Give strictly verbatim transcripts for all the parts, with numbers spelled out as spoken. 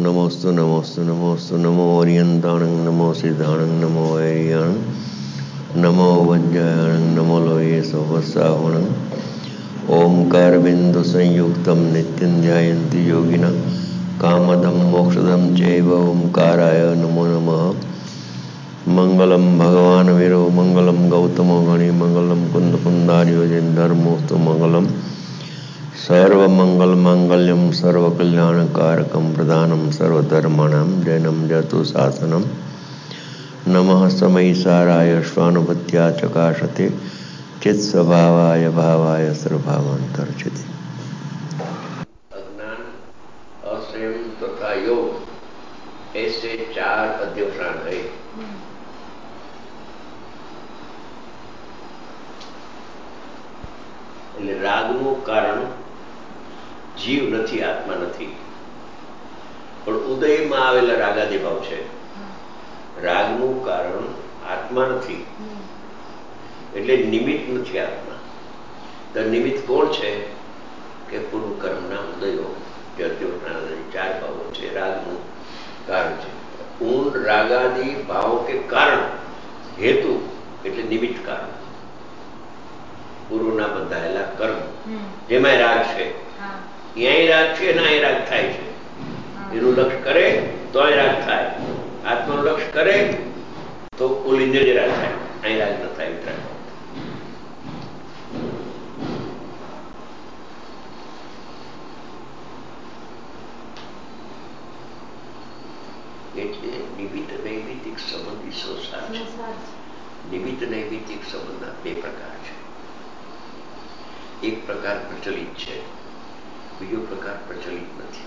नमोस्तु नमोस्तु नमोस्तु नमो ओरियंताणं नमो सिद्धाणं नमो वैरियाणं नमो वज्रायणं नमो लोये सोवस्सावणं ओंकार बिंदु संयुक्तं नित्यं ध्यायन्ति योगिनः कामदं मोक्षदं चैव ओंकाराय नमो नमः। मंगलम भगवान वीरो मंगलम गौतमो गणि मंगलम कुंद कुंदार्योजन धर्मोस्तु मंगलम सर्वमंगल मांगल्यम सर्वकल्याणकारकम प्रदानम सर्वधर्माणां जैनम जतु शासनम नमः समयिसाराय स्वानुभूत्या चकाशते चित्स्वभावाय भावाय सर्वभावांतर्चिते। अज्ञान, असंयम तथा योग ऐसे चार अध्यवसान है। એટલે રાગનું કારણ જીવ નથી, આત્મા નથી, પણ ઉદયમાં આવેલા રાગાદી ભાવ છે. રાગનું કારણ આત્મા નથી, એટલે નિમિત્ત નથી આત્મા. તો નિમિત્ત કોણ છે? કે પૂર્વ કર્મના ઉદયો, જે અધ્યોગના ચાર ભાવો છે, રાગનું કારણ છે. ઊંડ રાગાદી ભાવ કે કારણ હેતુ એટલે નિમિત્ત કારણ. પૂર્વના બંધાયેલા કર્મ જેમાં રાગ છે, ક્યાંય રાગ છે ને અહીં રાગ થાય છે. એનું લક્ષ્ય કરે તો અહીં રાગ થાય, આત્માનું લક્ષ્ય કરે તો ઓલી ઇન્દ્રિય રાગ થાય, અહીં રાગ ન થાય. વિતરાગ એટલે નિમિત્ત નૈમિત્તિક સંબંધ વિશ્વાસ છે. નિમિત્ત નૈમિત્તિક સંબંધના બે પ્રકાર છે. એક પ્રકાર પ્રચલિત છે, બીજો પ્રકાર પ્રચલિત નથી.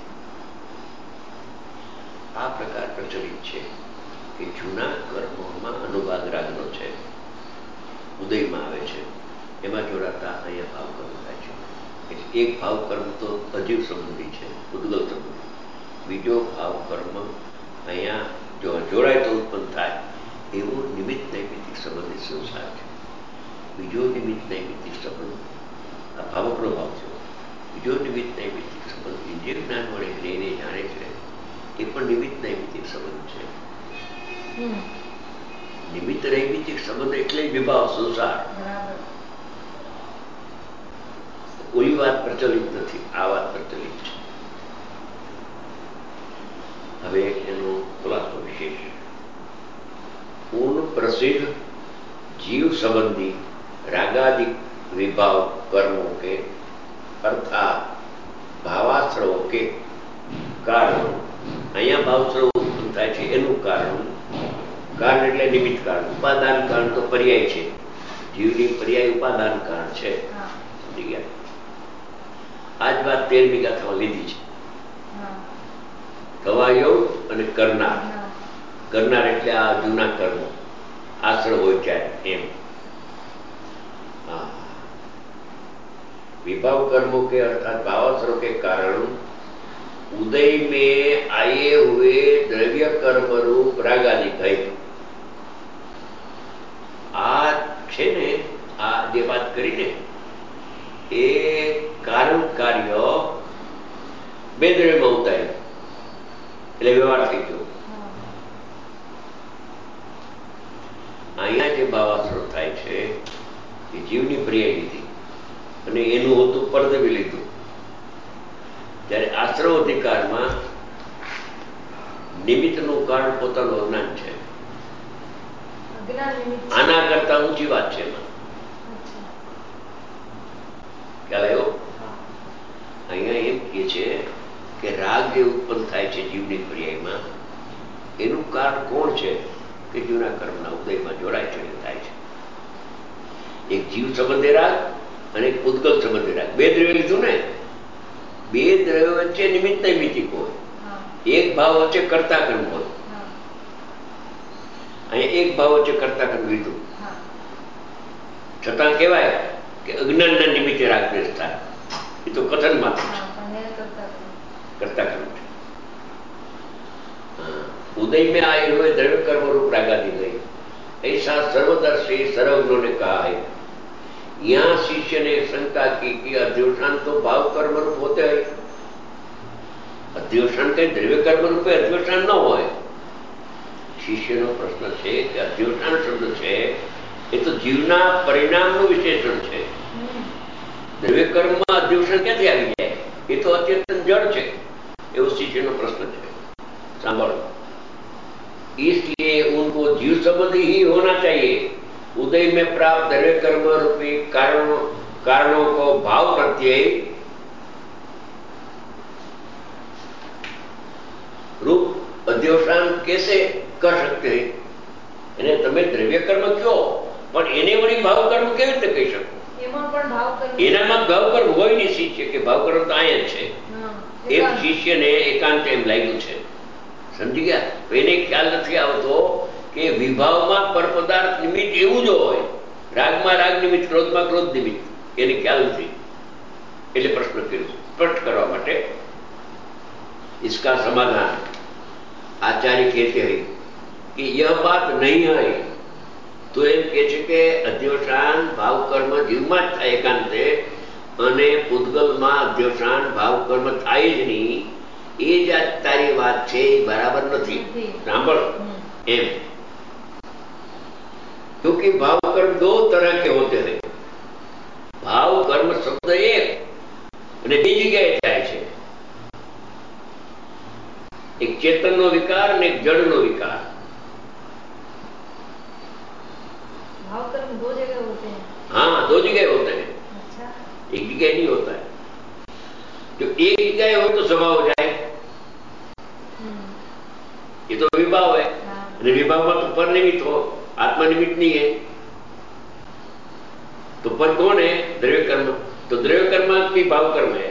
આ પ્રકાર પ્રચલિત છે કે જૂના કર્મોમાં અનુભાગ રાગનો છે, ઉદયમાં આવે છે, એમાં જોડાતા અહીંયા ભાવ કર્મ થાય છે. એટલે એક ભાવ કર્મ તો અજીવ સંબંધી છે, ઉદ્ગલ સંબંધી. બીજો ભાવ કર્મ અહીંયા જો જોડાય તો ઉત્પન્ન થાય એવો નિમિત્ત નૈમિત્તિક સંબંધિત સંસાર છે. બીજો નિમિત્ત નૈમિત્તિક સંબંધ આ ભાવકનો ભાવ છે. બીજો નિમિત્ત નૈમિત્તિક સંબંધ ઇન્દ્રિય જ્ઞાન વડે જ્ઞેયને જાણે છે, એ પણ નિમિત્ત નૈમિત્તિક સંબંધ છે. નિમિત્ત નૈમિત્તિક સંબંધ એટલે વિભાવ સંસાર. ઓલી વાત પ્રચલિત નથી, આ વાત પ્રચલિત છે. હવે એનો ખુલાસો વિશેષ પૂર્ણ પ્રસિદ્ધ જીવ સંબંધી રાગાદિક વિભાવ કર્મો કે અર્થાત ભાવાશ્રવો કે કારણો. અહીંયા ભાવશ્રવો ઉત્પન્ન થાય છે એનું કારણ, કારણ એટલે નિમિત્ત કારણ. ઉપાદાન કારણ તો પર્યાય છે, જીવની પર્યાય ઉપાદાન કારણ છે. સમજી ગયા? આ જ વાત તેરમી ગાથામાં લીધી છે. કવાયો અને કરનાર. કરનાર એટલે આ જૂના કર્મો, આશ્રય હોય ત્યારે એમ. હા, विभाव कर्मों के अर्थात भावाश्रव के कारण उदय में आए हुए द्रव्य कर्म रूप रागादि भय. આ છે ને, આ જે વાત કરી ને એ કારણ કાર્ય બે દ્રવ્યમાં ઉતાર્યું એટલે વ્યવહાર થઈ ગયો. અહીંયા જે ભાવાશ્રવ થાય છે એ જીવની પર્યાય લીધી અને એનું હતું પરદવી લીધું. જ્યારે આશ્રવ અધિકારમાં નિમિત્તનું કારણ પોતાનું અજ્ઞાન છે. આના કરતા ઊંચી વાત છે એમાં. ખ્યાલ આવ્યો? અહીંયા એમ કે છે કે રાગ જે ઉત્પન્ન થાય છે જીવની પર્યાયમાં, એનું કારણ કોણ છે? કે જૂના કર્મના ઉદયમાં જોડાય છે એટલે થાય છે. એક જીવ સંબંધે રાગ અને એક ઉદ્ગલ સંબંધે રાગ. બે દ્રવ્ય લીધું ને, બે દ્રવ્યો વચ્ચે નિમિત્ત નૈમિત્તિક હોય, એક ભાવ વચ્ચે કર્તા કર્મ હોય. અહીંયા એક ભાવ વચ્ચે કર્તા કર્મ લીધું, છતાં કહેવાય કે અજ્ઞાનના નિમિત્તે રાગ દ્વેષ થાય. એ તો કથન માત્ર છે, કર્તા કર્મ છે. उदय में आए हुए द्रव्य कर्म रूप रागादि गई ऐसा सर्वदर्शी सर्वज्ञों ने कहा है. यहाँ शिष्य ने शंका की कि अध्यवसान तो भाव कर्म रूप होते हैं. અધ્યોષણ કઈ દ્રવ્ય કર્મ રૂપે અધ્યોષણ ન હોય. શિષ્યનો પ્રશ્ન છે કે અધ્યોષણ શબ્દ છે એ તો જીવના પરિણામનું વિશેષણ છે. દ્રવ્ય કર્મમાં અધ્યોષણ ક્યાંથી આવી જાય? એ તો અચેતન જળ છે. એવો શિષ્યનો પ્રશ્ન છે. સાંભળો, इसलिए उनको जीव संबंधी ही होना चाहिए. उदय में प्राप्त द्रव्य कर्म रूपी कारणों कारणों को भाव प्रत्यय रूप अध्योषण कैसे कर सकते हैं? એને તમે દ્રવ્ય કર્મ કયો, પણ એને વળી ભાવ કર્મ કેવી રીતે કહી શકો? એમાં પણ ભાવ કર્મ, એનામાં ભાવ કર્મ હોય નહીં. શિષ્ય કે ભાવ કર્મ તો અહીંયા જ છે. એક શિષ્યને એકાંત એમ લાગ્યું છે. સમજી ગયા? એને ખ્યાલ નથી આવતો કે વિભાવમાં પરપદાર્થ નિમિત્ત એવું જ હોય, રાગમાં રાગ નિમિત્ત, ક્રોધમાં ક્રોધ નિમિત્ત. એને ખ્યાલ નથી એટલે પ્રશ્ન કર્યો. સ્પષ્ટ કરવા માટે इसका समाधान आचार्य कहते हैं कि यह बात नहीं है. તો એમ કે છે કે અધ્યોષણ ભાવ કર્મ જીવમાં જ થાય એકાંતે, અને પૂતગલમાં અધ્યોષણ ભાવ કર્મ થાય જ નહીં. એ જ આ તારી વાત છે, એ બરાબર નથી. સાંભળો એમ, क्योंकि भाव कर्म दो तरह के होते हैं. भाव कर्म शब्द एक અને બીજી જગ્યાએ થાય છે. एक चेतन नो विकार और एक जड़ नो विकार. भाव कर्म दो जगह होते हैं. हाँ, दो जगह होते हैं. अच्छा. एक जगह नहीं होता है. जो एक जगह हो तो स्वभाव हो जाए. ये तो विभाव है. हाँ. विभाव में तो पर निमित्त हो, आत्मा निमित्त नहीं है. तो पर कौन है? द्रव्य कर्म. तो द्रव्य कर्म भी भाव कर्म है.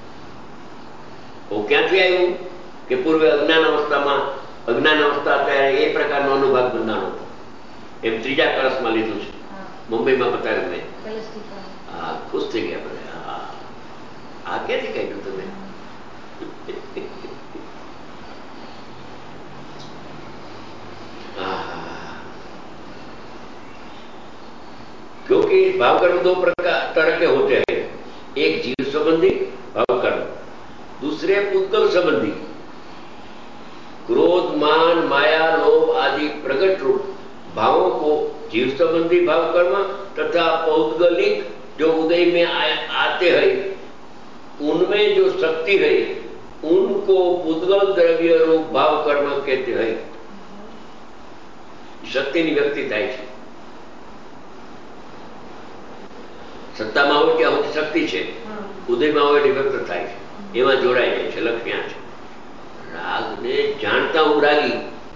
वो क्या थी आयु કે પૂર્વે અજ્ઞાન અવસ્થામાં, અજ્ઞાન અવસ્થા ત્યારે એ પ્રકારનો અનુભાગ બંધાણો હતો. એમ ત્રીજા કળશમાં લીધું છે. મુંબઈમાં બતાવ્યું મેં. હા, ખુશ થઈ ગયા બધા. હા, આ ક્યાંથી કાઢ્યું તમે? क्योंकि भाव कर्म दो प्रकार तरह के होते हैं. एक जीव संबंधी भाव कर्म, दूसरे पुद्गल संबंधी. क्रोध, मान, माया, लोभ आदि प्रकट रूप भावों को जीव संबंधी भाव कर्म तथा पौद्गलिक जो उदय में आ, आते हैं, उनमें जो शक्ति है उनको पुद्गल द्रव्य रूप भाव कर्म कहते हैं. शक्ति ની વ્યક્તિ થાય છે. સત્તામાં હોય ત્યાં સુધી શક્તિ છે, ઉદયમાં હોય એટલે વ્યક્ત થાય છે. એમાં જોડાઈ જાય છે. લક્ષ્ય છે. रागने जानता हूं रागी,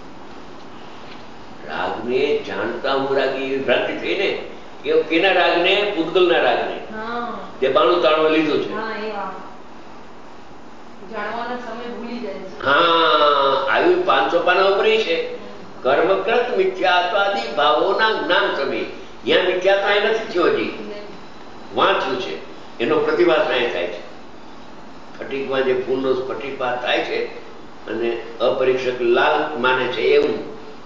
रागने जानता हूं रागी भ्रांति थी ने કે કેના રાગને? પૂતગલના રાગને. હા, તે બાણું તાણવા લીધું છે. હા, એ વાત જાણવાના સમય ભૂલી જાય છે. હા, આવ્યું પાંચસો પાના ઉપર છે. કર્મકૃત મિથ્યાત્વાદી ભાવોના જ્ઞાન સમય. ત્યાં મિથ્યાત્વ એ નથી થયો, હજી વાંચ્યું છે. એનો પ્રતિભાસ અહીંયા થાય છે. સ્ફટિકમાં જે ફૂલનો સ્ફટિકપાત થાય છે અને અપરીક્ષક લાલ માને છે, એવું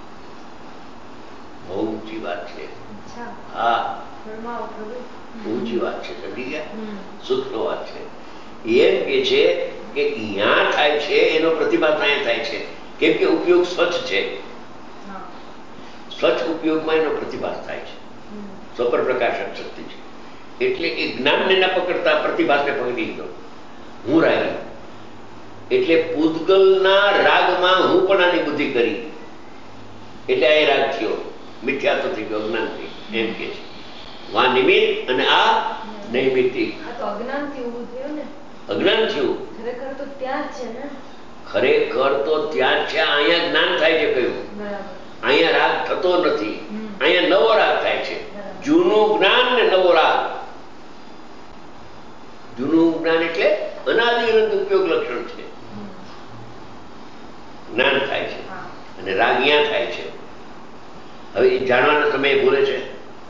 બહુ ઊંચી વાત છે. હા, ઊંચી વાત છે. સમજી ગયા? સૂક્ષ્મ વાત છે. એમ કે છે કે ત્યાં થાય છે એનો પ્રતિભાસ અહીંયા થાય છે. કેમ કે ઉપયોગ સ્વચ્છ છે. સ્વચ્છ ઉપયોગમાં એનો પ્રતિભાસ થાય છે. સ્વપર પ્રકાશક શક્તિ છે. એટલે એ જ્ઞાનને ના પકડતા પ્રતિભાસને પકડી લીધો. હું રાગી એટલે પૂતગલના રાગમાં હું પણ આની બુદ્ધિ કરી એટલે આ રાગ થયો. મિથ્યાત્વ થઈ ગયો, અજ્ઞાન થઈ. એમ કે છે વા નિમિત્ત અને આ નૈમિત્તિક. અજ્ઞાન થી ઊભું થયું ને. અજ્ઞાન થયું. ખરેખર તો ત્યાં જ છે ને. ખરેખર તો ત્યાં છે. અહીંયા જ્ઞાન થાય છે. કયું? અહીંયા રાગ થતો નથી. અહીંયા નવો રાગ થાય છે. જૂનું જ્ઞાન ને નવો રાગ. જૂનું જ્ઞાન એટલે અનાદિ અનંત ઉપયોગ લક્ષણ છે. જ્ઞાન થાય છે અને રાગ અહીંયા થાય છે. હવે એ જાણવાના સમયે ભૂલે છે.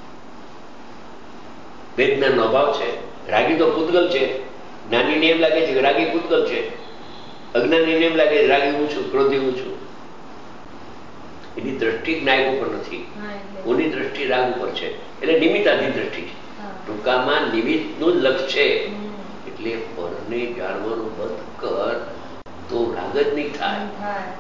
વેદનાનો અભાવ છે. રાગી તો પૂતગલ છે. જ્ઞાનીને એમ લાગે છે કે રાગી પૂતગલ છે. અજ્ઞાનીને એમ લાગે છે રાગી હું છું, ક્રોધી હું છું. એની દ્રષ્ટિ જ્ઞાયક ઉપર નથી, ઓની દ્રષ્ટિ રાગ ઉપર છે. એટલે નિમિત્તાધીન દ્રષ્ટિ છે. ટૂંકામાં નિમિત્તનું જ લક્ષ છે. એટલે પરને જાણવાનું બંધ કર તો રાગ જ નહીં થાય. થાય.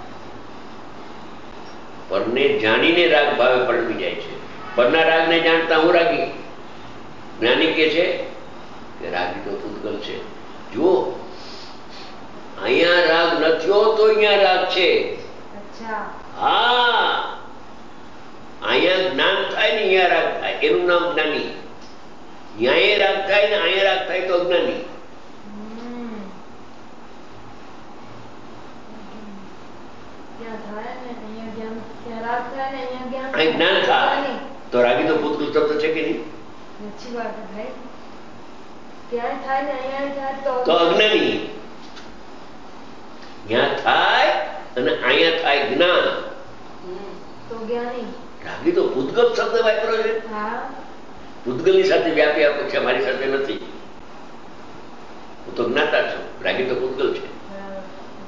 પરને જાણીને રાગ ભાવે પરણવી જાય છે. પરના રાગને જાણતા હું રાગી. જ્ઞાની કે છે કે રાગી તો પૂતગલ છે. જુઓ, અહીંયા રાગ નથ્યો તો અહીંયા રાગ છે. અચ્છા. હા, અહીંયા જ્ઞાન થાય ને અહીંયા રાગ થાય, એનું નામ જ્ઞાની. અહીંયા રાગ થાય ને અહીંયા રાગ થાય તો અજ્ઞાની. હમ. ત્યાં થાય ને અહીંયા જ્ઞાન, ત્યાં રાગ થાય ને અહીંયા જ્ઞાન અહીં જ્ઞાન થાય નહીં. તો રાગી તો પૂતગલ શબ્દ છે કે નહીં? अच्छी बात है भाई. ત્યાં થાય ને અહીંયા થાય તો તો અજ્ઞાની. ત્યાં થાય અને અહીંયા થાય જ્ઞાન. તો જ્ઞાની. રાગી તો પૂતગલ શબ્દ વાપર્યો છે. હા. પૂતગલની સાથે વ્યાપી આપો છે, મારી સાથે નથી. હું તો જ્ઞાતા છું, રાગી તો પૂતગલ છે. બરાબર.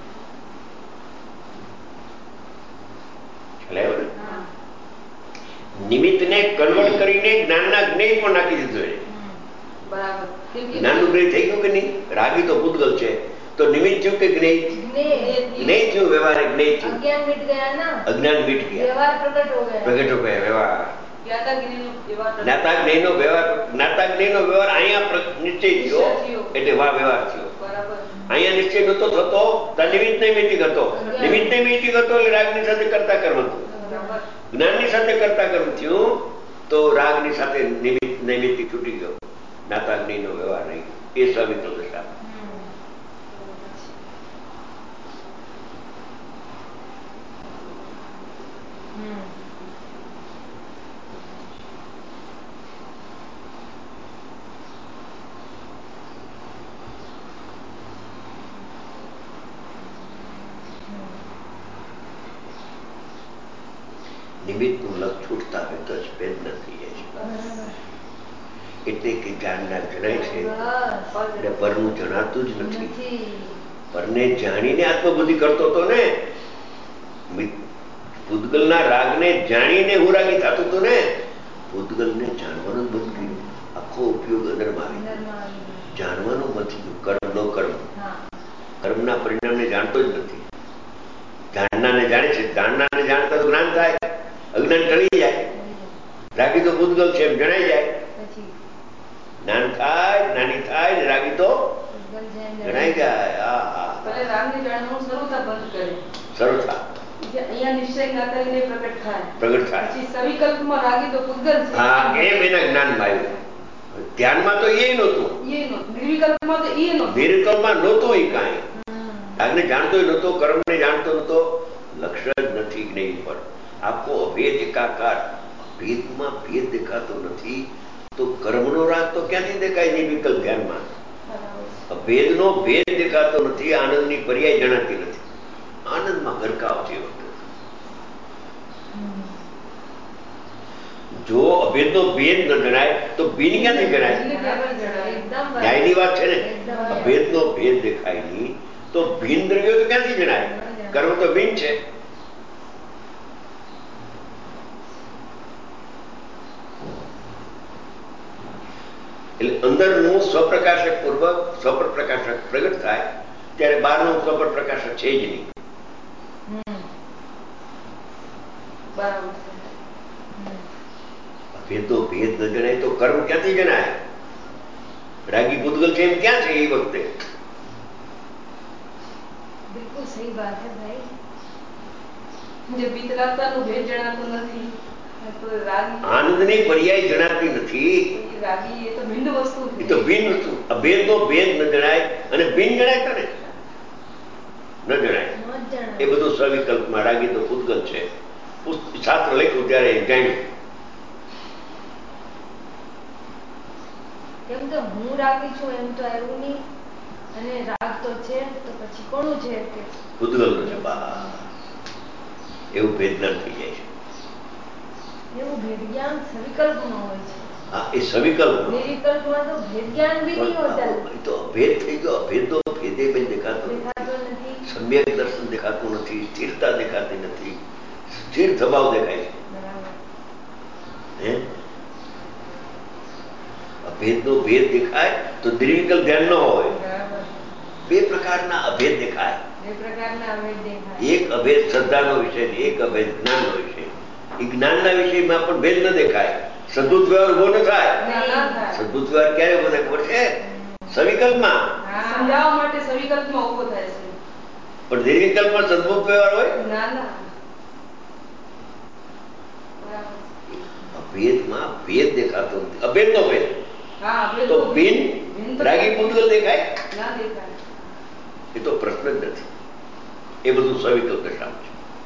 ખ્યાલ આવ્યો ને? હા. નિમિત્તને કન્વર્ટ કરીને જ્ઞાનના જ્ઞેય પણ નાખી દીધું એને. બરાબર. જ્ઞાનનું જ્ઞેય થઈ ગયું કે નહીં? રાગી તો પૂતગલ છે તો નિમિત્ત થયું કે જ્ઞેય? જ્ઞેય થયું, વ્યવહાર જ્ઞેય થયું. अज्ञान मिट गया ना, અજ્ઞાન મીટ ગયા, व्यवहार प्रकट हो गया. પ્રગટ હો ગયા વ્યવહાર. ज्ञाता ज्ञानी નો व्यवहार प्रकट. જ્ઞાતા જ્ઞેયનો વ્યવહાર, જ્ઞાતા જ્ઞેયનો વ્યવહાર અહીંયા પ્ર- નિશ્ચય થયો એટલે વાહ વ્યવહાર થયો. बराबर. અહીંયા નિશ્ચય નતો થતો તો નિમિત્ત નૈમિતિક હતો. નિમિત્ત નૈમિતિક હતો એટલે રાગની સાથે કરતા કર્મ હતું. बराबर. જ્ઞાનની સાથે કરતા કર્મ થયું તો રાગની સાથે નિમિત્ત નૈમિતિક છૂટી ગયો. જ્ઞાતા જ્ઞેયનો વ્યવહાર રહી ગયો. એ સવિકલ્પ દશા. हम्म. નિમિત્તનું લક્ષ છૂટતા હોય તો જ ભેદ ન થઈ જાય છે. बराबर. એટલે કે જાણનાર જણાય છે बस. અને પરનું જણાતું જ નથી. નથી. પરને જાણીને આત્મબુદ્ધિ કરતો હતો ને. મિ- પૂતગલના રાગને જાણીને હું રાગી થતું હતું ને. પૂતગલને જાણવાનું જ બંધ કર્યું. આખો ઉપયોગ અંદરમાં આવી ગયો. અંદરમાં આવી ગયું. જાણવાનું નથી ગયું. કર્મનો કર્મ, હા. કર્મના પરિણામને જાણતો જ નથી. જાણનારને જાણે છે, જાણનારને જાણતા તો જ્ઞાન થાય, અજ્ઞાન ટળી જાય. રાગી તો પૂતગલ છે એમ જણાઈ જાય. પછી જ્ઞાન થાય, જ્ઞાની થાય ને રાગી તો ગલ જાય જણાઈ જાય. હા હા, ભલે રામને જાણવાનું શરૂતા બંધ કરે. સરળ થાય, જે અહીંયા નિશ્ચય જ્ઞાતા વિનય પ્રગટ થાય. પ્રગટ થાય. પછી સવિકલ્પમાં રાગી તો પૂતગલ છે. હા, એમ એના જ્ઞાનમાં આવ્યું. ધ્યાનમાં તો એ નહોતું, એ નો નિર્વિકલ્પમાં તો એ નો નિર્વિકલ્પમાં નહોતું એ કાંઈ. રાગને જાણતો નહોતો, કર્મને જાણતો નહોતો, લક્ષ્ય જ નથી જ્ઞેય પર. આખો અભેદ એકાકાર. ભેદમાં ભેદ દેખાતો નથી તો કર્મનો રાગ તો ક્યાંથી દેખાય? નિર્વિકલ્પ ધ્યાનમાં ભેદનો ભેદ દેખાતો નથી, આનંદની પર્યાય જણાતી નથી. આનંદમાં ગરકાવ છે એ વખતે. જો અભેદનો ભેદ ન જણાય તો બિન ક્યાંથી જણાય? એકદમ ન્યાયની વાત છે ને. અભેદનો ભેદ દેખાય નહીં તો ભિન્ન દ્રવ્યો તો ક્યાંથી જણાય? કર્મ તો ભિન્ન છે. એટલે અંદરનું સ્વપ્રકાશક પૂર્વક સ્વપ્રકાશક પ્રગટ થાય ત્યારે બહારનું સ્વપ્રકાશક છે જ નહીં. બરાબર છે. ભેદનો ભેદ ન જણાય તો કર્મ ક્યાંથી જણાય? રાગી પૂતગલ છે એમ ક્યાં છે એ વખતે? बिल्कुल सही बात है भाई. જે વિતરાગતાનું ભેદ જણાતું નથી તો રાગી આનંદની પર્યાય જણાતી નથી. રાગી એ તો ભિન્ન વસ્તુ એ તો ભિન્ન વસ્તુ. અભેદનો ભેદ ન જણાય અને ભિન્ન જણાય તને ન જણાય. ન જણાય. એ બધું સવિકલ્પમાં રાગી તો પૂતગલ છે. પુસ્ત- શાસ્ત્ર લખ્યું ત્યારે જાણ્યું. કેમ કે હું રાગી છું એમ તો આવ્યું નહીં અને રાગ તો છે તો પછી કોનું છે કે પૂતગલનો છે. બા એવું ભેદ ન થઈ જાય છે. એવું ભેદ જ્ઞાન સવિકલ્પમાં હોય છે. હા, એ સવિકલ્પ નિર્વિકલ્પમાં તો ભેદ જ્ઞાન भी नहीं होता. તો અભેદ થઈ ગયો. અભેદનો ભેદે બેન દેખાતો નથી. દેખાતો નથી. સમ્યક દર્શન દેખાતું નથી, સ્થિરતા દેખાતી નથી, સ્થિર સ્વભાવ દેખાય છે. બરાબર. હે અભેદનો ભેદ દેખાય તો નિર્વિકલ્પ ધ્યાન ન હોય. બરાબર. બે પ્રકારના અભેદ દેખાય. બે પ્રકારના અભેદ દેખાય. એક અભેદ શ્રદ્ધાનો વિષય છે, એક અભેદ જ્ઞાનનો વિષય. એ જ્ઞાનના વિષયમાં પણ ભેદ ન દેખાય. સદબુદ્ધ વ્યવહાર ઉભો ન થાય. ના, ના થાય. સદબુદ્ધ વ્યવહાર ક્યારે ઉભો થાય ખબર છે? સવિકલ્પમાં. સમજાવવા માટે સવિકલ્પમાં ઉભો થાય છે. પણ નિર્વિકલ્પમાં સદબુદ્ધ વ્યવહાર હોય. ના ના અભેદમાં ભેદ દેખાતો નથી. અભેદનો ભેદ. હા આપણે તો બિન બિન તો રાગી પૂતગલ દેખાય? ના દેખાય. એ તો પ્રશ્ન જ નથી. એ બધું સવિકલ્પ દશામાં છે.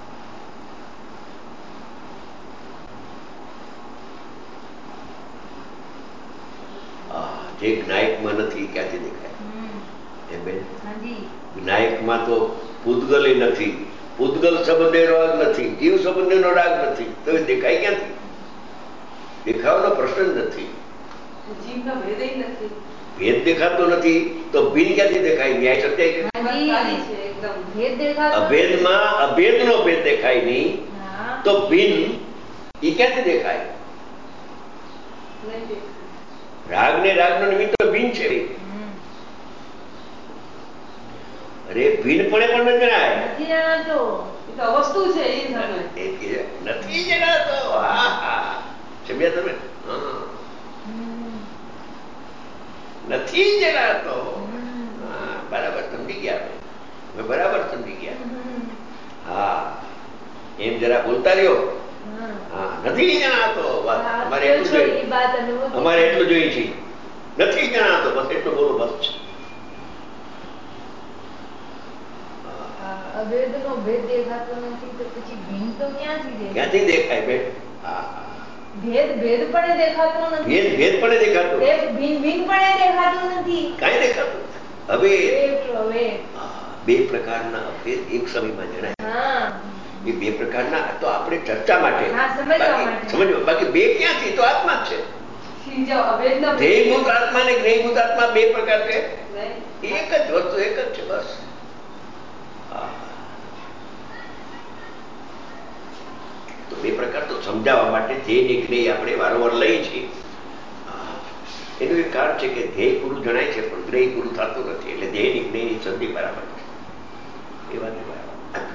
જે જ્ઞાયકમાં નથી ક્યાંથી દેખાય? એ બેન જ્ઞાયકમાં તો પૂતગલ નથી, પૂતગલ સંબંધેનો રાગ નથી, જીવ સંબંધેનો રાગ નથી, તો એ દેખાય ક્યાંથી? દેખાવાનો પ્રશ્ન જ નથી. જીવનો ભેદ ય નથી. ભેદ દેખાતો નથી તો ભિન્ન ક્યાંથી દેખાય? ન્યાય સત્ય સારી છે એકદમ. ભેદ દેખાતો અભેદમાં અભેદનો ભેદ દેખાય નહીં હા. તો ભિન્ન એ ક્યાંથી દેખાય? નહીં દેખાય. રાગ ને રાગનો નિમિત્ત ભિન્ન છે. હમ. અરે ભિન્નપણે પણ ન જણાય. નથી જણાતો. એ તો વસ્તુ છે એ સમય. એ કે નથી જણાતો. હા હા સમજ્યા તમે? હા હમ. નથી જણાતો. હમ. હા બરાબર સમજી ગયા. અમે બરાબર સમજી ગયા. હમ. હા એમ જરા બોલતા રહ્યો. હા. હા નથી જણાતો. બસ હા, અમારે કયો એટલું છો જોઈએ. એ વાત અનુભૂતિ. અમારે એટલું જોઈએ છે. નથી જણાતો બસ એટલું બોલો બસ. હા, અભેદનો ભેદ દેખાતો નથી તો પછી ભિન્ન તો ક્યાંથી દેખાય? ક્યાંથી દેખાય બેન? હા હા ભેદ ભેદ પણ દેખાતો નથી. ભેદ ભેદ પણ દેખાતો તે ભિન્ન ભિન્ન પણ દેખાતું નથી. કાંઈ દેખાતું હવે એટલો અભેદ. બે પ્રકારના અભેદ એક સમયમાં જણાય. હા. એ બે પ્રકારના તો આપણે ચર્ચા માટે હા, સમજવા બાકી માટે. સમજવા બાકી બે ક્યાંથી? તો આત્મા જ છે. જો અભેદનો ભેદ ધ્યેયભૂત આત્મા ને જ્ઞેયભૂત આત્મા બે પ્રકાર છે. નહીં. એક જ વસ્તુ એક જ છે બસ. હા. તો બે પ્રકાર તો સમજાવવા માટે ધ્યેય ને જ્ઞેય આપણે વારંવાર લઈએ છીએ. એનું એક કારણ છે કે ધ્યેય પૂરું જણાય છે પણ જ્ઞેય પૂરું થતું નથી. એટલે ધ્યેય ની જ્ઞેયની સંધિ બરાબર છે. એ વાત બરાબર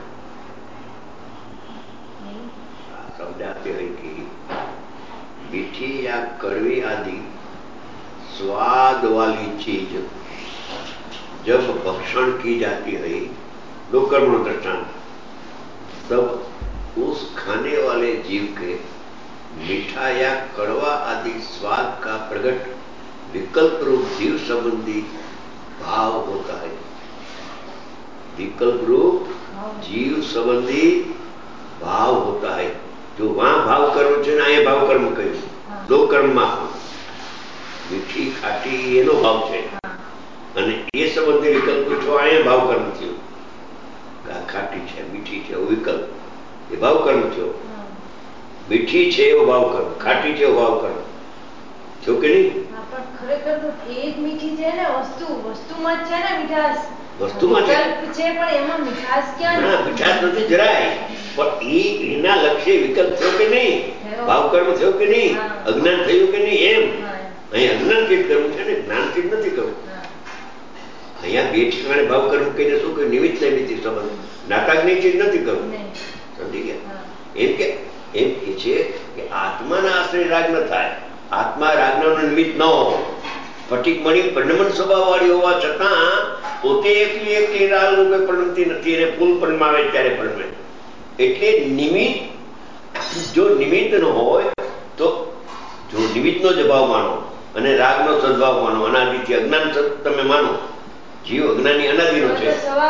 समझाते हैं कि मीठी या कड़वी आदि स्वाद वाली चीज जब भक्षण की जाती है, दो कर्मों दृष्टांत, तब उस खाने वाले जीव के मीठा या कड़वा आदि स्वाद का प्रकट विकल्प रूप जीव संबंधी भाव होता है. विकल्प रूप जीव संबंधी भाव होता है. जो वहां भाव कर्म છે ને અહીંયા ભાવ કર્મ કહ્યું. દો કર્મમાં મીઠી ખાટી એનો ભાવ છે અને એ સંબંધી વિકલ્પ છો અહીંયા ભાવ કર્મ થયો. ખાટી છે મીઠી છે એવો વિકલ્પ એ ભાવ કર્મ થયો. મીઠી છે એવો ભાવ કર્મ, ખાટી છે એવો ભાવ કર્મ થયો કે નહીં? હા, પણ ખરેખર તો એ જ મીઠી છે ને. વસ્તુ વસ્તુમાં જ છે ને મીઠાશ. વસ્તુમાં છે. વિકલ્પ છે પણ એમાં મીઠાશ ક્યાં? ના મીઠાશ નથી જરાય. પણ એ એના લક્ષ્ય વિકલ્પ થયો કે નહીં? ભાવ કર્મ થયો કે નહીં? અજ્ઞાન થયું કે નહીં? એમ અહીં અજ્ઞાન ચિત્ત કરવું છે ને જ્ઞાન ચિત્ત નથી કરવું. અહીંયા બે ઠેકાણે ભાવ કર્મ કહીને શું કહ્યું? નિમિત્ત નિમિત્ત સંબંધ નાતાગ્નિ ચિત્ત નથી કરવું. સમજી ગયા? એમ કે એમ કે છે કે આત્માના આશ્રય રાગ ન થાય. આત્મા રાગનો નિમિત્ત ન હોવો. ફટીક મણી પરિણમન સ્વભાવ વાળી હોવા છતાં પોતે એકલી એકલી રાગ રૂપે પરિણમતી નથી અને ફૂલ પરમાવે ત્યારે પરમે. એટલે નિમિત્ત જો નિમિત્ત ન હોય તો જો નિમિત્તનો જ ભાવ માનો અને રાગનો સદભાવ માનો, અનાદિથી અજ્ઞાન તમે માનો, જીવ અજ્ઞાની અનાદિનો છે.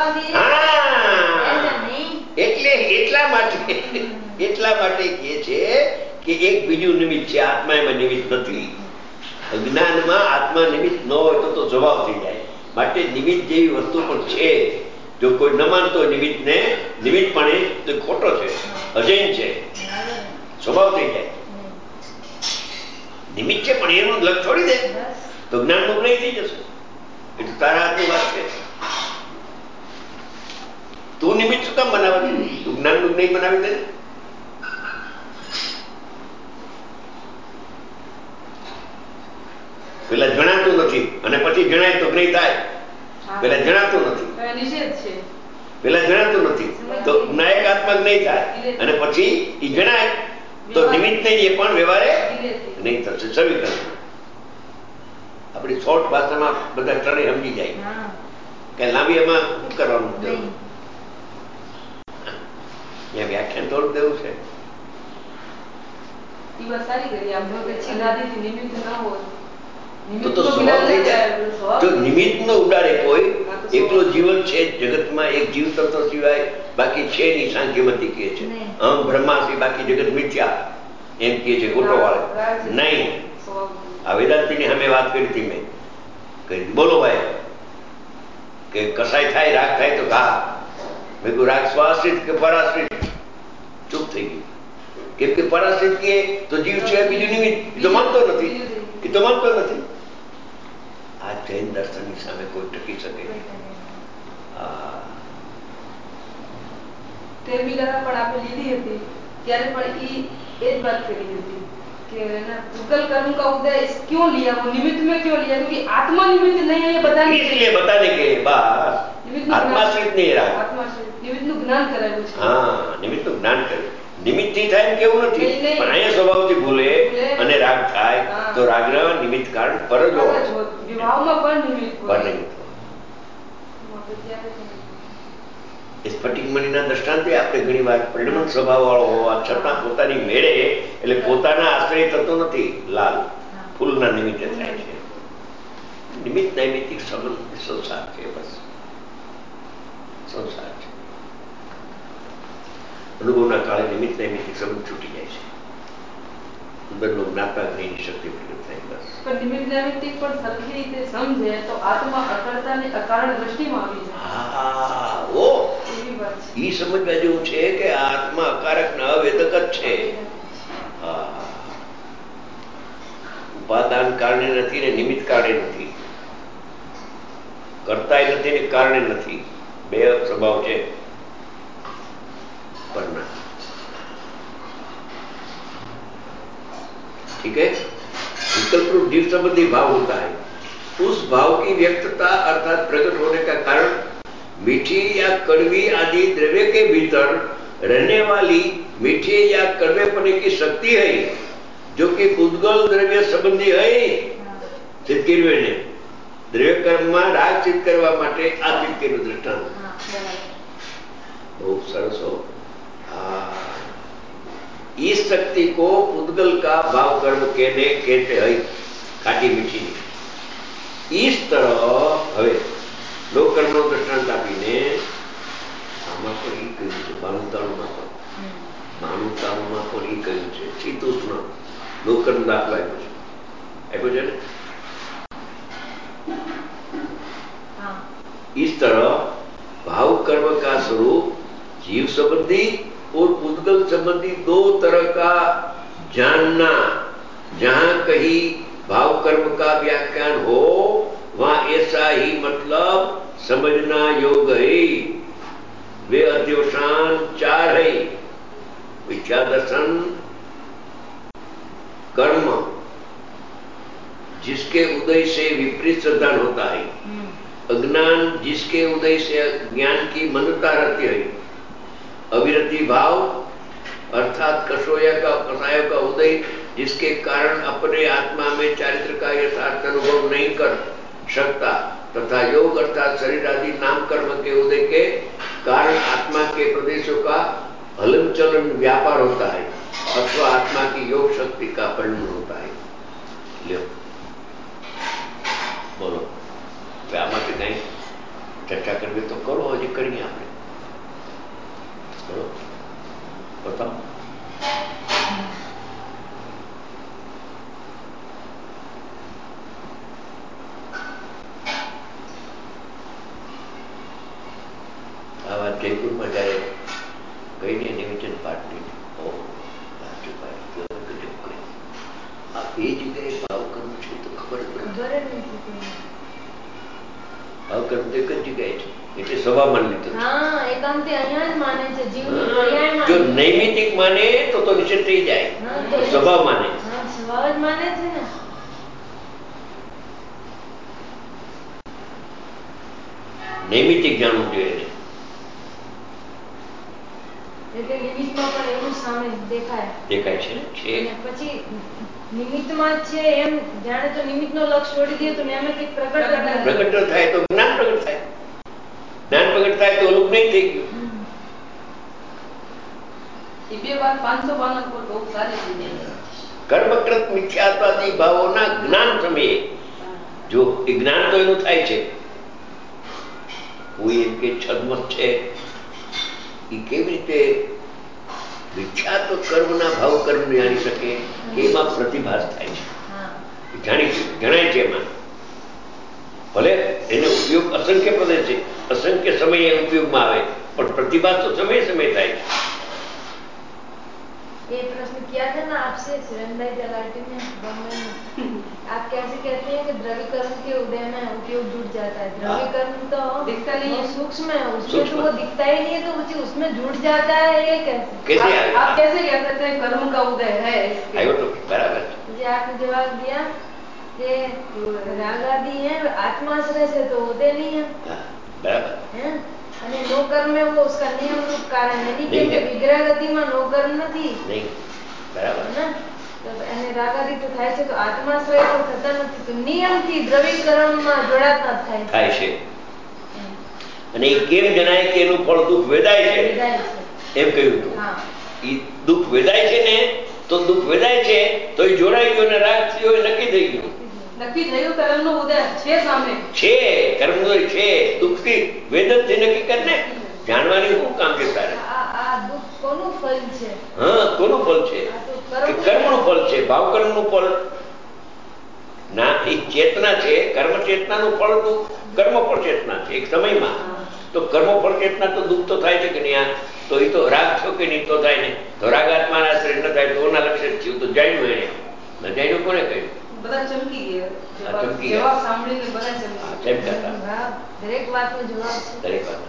એટલે એટલા માટે એટલા માટે કહે છે કે એક બીજું નિમિત્ત છે. આત્મા એમાં નિમિત્ત નથી. અજ્ઞાનમાં આત્મા નિમિત્ત ન હોય તો તો સ્વભાવ થઈ જાય. માટે નિમિત્ત જેવી વસ્તુ પણ છે. જો કોઈ ન માનતો નિમિત્તને નિમિત્તપણે તો ખોટો છે, અજૈન છે, સ્વભાવ થઈ જાય. નિમિત્ત છે પણ એનું લક્ષ છોડી દે તો જ્ઞાન નું જ્ઞેય થઈ જશે. એટલે તારા હાથની વાત છે. તું નિમિત્ત શું કામ બનાવે છે? તું જ્ઞાન નું જ્ઞેય બનાવી દે. પેલા જણાતું નથી અને પછી જણાય તો જ્ઞેય થાય. પેલા જણાતું નથી, નિષેધ છે. નહીં થાય અને પછી એ જણાય તો નિમિત્ત નહીં એ પણ વ્યવહારે નહીં થશે. સવિકલ્પ આપણી શોર્ટ ભાષામાં બધા ચડે સમજી જાય કે લાંબી એમાં શું કરવાનું જરૂર. ત્યાં વ્યાખ્યાન થોડું દેવું છે. ઈ વાત સારી કરી આમ જો કે અનાદિથી નિમિત્ત ન હોય તો તો સ્વભાવ થઈ જાય. જો નિમિત્ત નો ઉડાડે કોઈ એકલો જીવન છે જગતમાં એક જીવ તત્વ સિવાય બાકી છે નહીં. સાંખ્યમતી કહે છે અહમ બ્રહ્માસી બાકી જગત મિથ્યા એમ કહે છે ગોટોવાળે. નહીં, આ વેદાંતિની સામે વાત કરી હતી મેં કહી બોલો ભાઈ કે કસાય થાય રાગ થાય તો ઘા. મેં કહ્યું રાગ સ્વાશ્રિત કે પરાશ્રિત? ચૂપ થઈ ગયું. કેમ કે પરાશ્રિત કહે તો જીવ છે બીજું નિમિત્ત. એ તો માનતો નથી, એ તો માનતો નથી. આ જૈન દર્શનની સામે કોઈ ટકી શકે? તે મિલારા પણ આપણે લીધી હતી ત્યારે પણ ઈ એ જ વાત કરી હતી કે ना गूगल कर्म का उदय क्यों लिया, वो निमित्त में क्यों लिया? क्योंकि आत्मा निमित्त नहीं है ये बताने के लिए बताने के लिए बस आत्माश्रित नहीं रहा. आत्माश्रित निमित्त નું જ્ઞાન કરાવ્યું છે. હા, નિમિત્ત નું જ્ઞાન કરે. નિમિત્ત થી થાય કેવું નથી પણ અહીંયા સ્વભાવથી ભૂલે અને રાગ થાય તો રાગના નિમિત્ત કારણ પર જ હોય. વિવાહમાં પણ નિમિત્ત હોય. સ્ફટિક મણીના દ્રષ્ટાંતે આપણે ઘણી વાર પરિણમન સ્વભાવ વાળો હોવા છતાં પોતાની મેળે એટલે પોતાના આશ્રય થતો નથી. લાલ ફૂલના નિમિત્તે થાય છે. નિમિત્ત નૈમિત્તિક સંબંધ સંસાર છે. બસ સંસાર છે. અનુભવના કાળે નિમિત્ત નૈમિત્તિક સંબંધ છૂટી જાય છે. અંદરનો જ્ઞાતા જ્ઞાની શક્તિ પ્રગટ થાય. બસ પણ નિમિત્ત નૈમિત્તિક પણ સરખી રીતે સમજે તો આત્મા અકર્તાની અકારણ દ્રષ્ટિમાં આવી જાય. હા, ઓ ઈ સમજવા જેવું છે કે આત્મા અકારક ન વેદક જ છે. ઉપાદાન કારણે નથી ને નિમિત્ત કારણે નથી. કરતાય નથી ને કારણે નથી. બે સ્વભાવ છે. पढ़ना ठीक है. विकल्प रूप जीव संबंधी भाव होता है. उस भाव की व्यक्तता अर्थात प्रकट होने का कारण मीठी या कड़वी आदि द्रव्य के भीतर रहने वाली मीठे या कड़वेपने की शक्ति है जो कि उद्गल द्रव्य संबंधी है. सिद्ध કર્યું એને દ્રવ્ય કર્મમાં રાગ સિદ્ધ કરવા માટે આ સિદ્ધ કર્યું દૃષ્ટાંત. बहुत सरस हो. इस शक्ति को उद्गल का भाव कर्म कहने कहते हैं. खाटी मीठी इस तरह હવે લોક કર્મનો દૃષ્ટાંત આપીને આમાં પણ એ કહ્યું છે બાણુતાણુમાં પણ બાણુતાણુમાં પણ એ કહ્યું છે શીતોષ્ણ લોક કર્મ દાખલો આપ્યો છે આપ્યો છે ને. इस तरह भाव कर्म का स्वरूप जीव संबंधी और उद्गल संबंधी दो तरह का जानना. जहां कहीं भाव कर्म का व्याख्यान हो वहां ऐसा ही मतलब समझना योग्य है. वे अध्यवसान चार है. विचार दर्शन, कर्म जिसके उदय से विपरीत श्रद्धा होता है, अज्ञान जिसके उदय से ज्ञान की मंदता रहती है, अविरति भाव अर्थात कषोया का कषायों का उदय जिसके कारण अपने आत्मा में चारित्र का यथार्थ अनुभव नहीं कर सकता, तथा योग अर्थात शरीर आदि नाम कर्म के उदय के कारण आत्मा के प्रदेशों का हलन चलन व्यापार होता है अथवा आत्मा की योग शक्ति का परिणाम होता है. लो बोलो આમાંથી કઈ ચર્ચા કરવી તો કરો. હજી કરીએ આપણે. बताओ. આ વાત જયપુરમાં જયારે ગઈને નિવેચન પાઠની આ બે જગ્યાએ ભાવ કરવું છે તો ખબર ખબર જ નથી. ભાવ કર્મ તો એક જ જગ્યાએ છે એટલે સભા માની લીધું. હા, એકાંતે અહીંયા જ માને છે. જીવની પર્યાય માને. જો નૈમિતિક માને તો તો નિષેધ થઈ જાય. સ્વભાવ માને. હા, સ્વભાવ જ માને છે ને. નૈમિતિક જાણવું જોઈએ. એટલે નિમિત્તમાં પણ એવું સામે દેખાય દેખાય છે ને છે. અને પછી નિમિત્તમાં જ છે એમ જાણે તો નિમિત્તનો લક્ષ છોડી દે તો એમ કંઈક પ્રગટ જ ના થાય. પ્રગટ થાય તો જ્ઞાન પ્રગટ થાય. જ્ઞાન પ્રગટ થાય તો ઓલું નહીં થઈ ગયું. એ બે વાત પાંચસો બાવન પર બહુ સારી છે. કર્મકૃત મિથ્યાત્વાદી ભાવોના જ્ઞાન સમયે જો એ જ્ઞાન તો એનું થાય છે. કોઈ એમ કે છદમત છે એ કેવી રીતે મિથ્યાત્વ કર્મના ભાવ કર્મ જાણી શકે એમાં પ્રતિભાસ થાય છે. જાણી જણાય છે એમાં. ભલે એનો ઉપયોગ અસંખ્ય પદે છે, અસંખ્ય સમયે ઉપયોગમાં આવે, પણ प्रतिभा तो समय समय था। ये प्रश्न किया था ना आपसे सुरेंद्र तलाटी में बॉम्बे में, आप कैसे कहते हैं कि द्रवीकरण के उदय में उपयोग जुट जाता है? द्रवीकरण तो दिखता नहीं है, सूक्ष्म है, उसमें तो वो दिखता ही नहीं है, तो वो उसमें जुट जाता है। ये कैसे कैसे आप, आप कैसे कह सकते हैं कर्म का उदय है? आयो तो बराबर जी आपने जवाब दिया कि राग आदि है आत्माश्रय से तो उदय नहीं है। बराबर है અને નો કર્મ में वो उसका नियम रूप कारण है, नहीं कि विग्रह गति में नो कर्म નથી नहीं बराबर ना। तो એને રાગાદી તો થાય છે, તો આત્માશ્રય તો થતા નથી, તો નિયમથી દ્રવીકરણમાં જોડાતા થાય થાય છે। અને એ કેમ જણાય કે એનું ફળ દુઃખ વેદાય છે, વેદાય છે એમ કહ્યું હતું। હા એ દુઃખ વેદાય છે ને, તો દુઃખ વેદાય છે તો એ જોડાઈ ગયો ને રાગ થયો એ નક્કી થઈ ગયું। નક્કી થયું કર્મનો ઉદય છે સામે છે, કર્મનો છે, દુઃખથી વેદનથી નક્કી કરને જાણવાની શું કામ છે તારે? આ આ દુઃખ કોનું ફળ છે? હા કોનું ફળ છે? કે કર્મનું ફળ છે, ભાવ કર્મનું ફળ ના। એ ચેતના છે, કર્મ ચેતનાનું ફળ તો કર્મ ફળ ચેતના છે એક સમયમાં। તો કર્મ ફળ ચેતના તો દુઃખ તો થાય છે કે નહીં? આ તો એ તો રાગ થયો કે નહીં તો થાય ને, તો રાગ આત્માના આશ્રય ન થાય તો ઓના લક્ષ્ય થયું તો જાણ્યું એને ન જાણ્યું કોને કહ્યું? બધા ચમકી ગયા, આ ચમકી ગયા। જવાબ સાંભળીને બધા ચમકી હા ચમક્યા હતા હા દરેક વાતનો જવાબ છે। દરેક વાત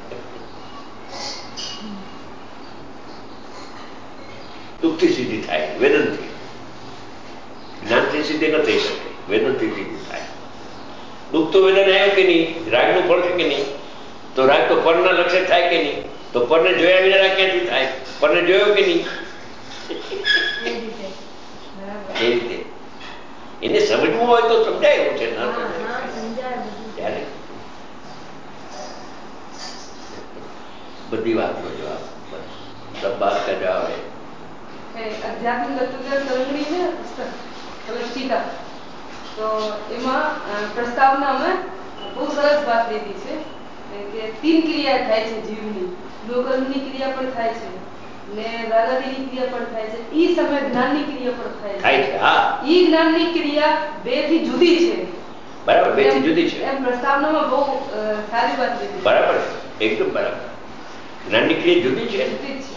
દુઃખથી સિદ્ધિ થાય, વેદનથી। જ્ઞાનથી સિદ્ધિ ન થઈ શકે, વેદનથી સિદ્ધિ થાય। દુઃખ તો વેદન આવ્યો કે નહીં, રાગનું ફળ છે કે નહીં? તો રાગ તો પરના લક્ષ્ય થાય કે નહીં? તો પરને જોયા વિના રાગ ક્યાંથી થાય? પરને જોયો કે નહીં? એ રીતે બરાબર એ રીતે એને સમજવું હોય તો સમજાય એવું છે, ના હા સમજાય હા સમજાય બધું ત્યારે બધી વાતનો જવાબ, सब बात का जवाब है। આધ્યાત્મિક તત્વજ્ઞાન તરંગણી છે કલશીતા, તો એમાં પ્રસ્તાવના અમે બહુ સરસ વાત લીધી છે કે તીન ક્રિયા થાય છે જીવની, લોકર્મની ક્રિયા પણ થાય છે ને રાગાદીની ક્રિયા પણ થાય છે, ઈ સમય જ્ઞાનની ક્રિયા પણ થાય છે। થાય છે હા, ઈ જ્ઞાનની ક્રિયા બે થી જુદી છે, બરાબર, બે થી જુદી છે એમ પ્રસ્તાવનામાં બહુ સારી વાત લીધી, બરાબર એકદમ બરાબર। જ્ઞાનની ક્રિયા જુદી છે, જુદી જ છે।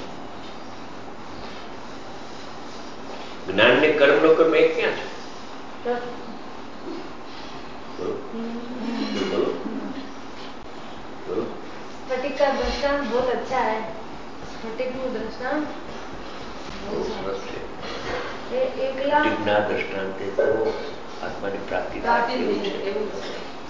જ્ઞાન ને કર્મ નો કર્મ એક ક્યાં છે? બોલો બોલો બોલો। स्फटिक का दृष्टांत बहुत अच्छा है। स्फटिक નું दृष्टांत બહુ સરસ છે। એ એકલા સ્ફટિકના દ્રષ્ટાંતે તો આત્માની પ્રાપ્તિ પ્રાપ્તિ થાય એવું થઈ છે। એવું છે।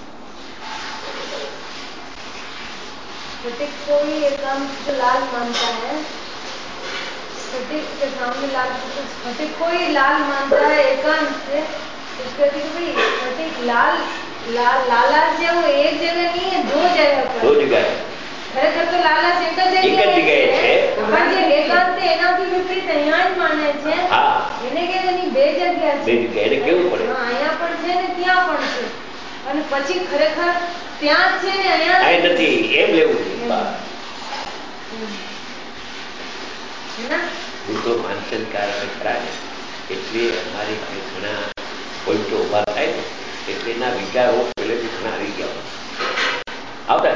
स्फटिक को ही एकांत से लाल मानता है, स्फटिक के सामने लाल, तो स्फटिक को ही लाल मानता है एकांत से। तो कहती कि भाई स्फटिक लाल लाल लालाश है, वो एक जगह नहीं है, दो जगह पर, दो जगह है। ખરેખર તો લાલાશ એક જ એક જ જગ્યાએ છે, પણ જે એકાંત એનાથી વિપરીત અહીંયા જ માને છે। હા એને કે એની બે જગ્યા બે છે, જગ્યાએ એને કેવું પડે? હા અહીંયા પણ છે ને ત્યાં પણ છે, અને પછી ખરેખર ત્યાં જ છે ને અહીંયા આ નથી એમ લેવું છે। ના હું તો માનસંકાર ખરા ને, એટલે અમારી ઘણા પોઈન્ટો ઉભા થાય ને એટલે એના વિચારો પહેલેથી ઘણા આવી ગયા આવતા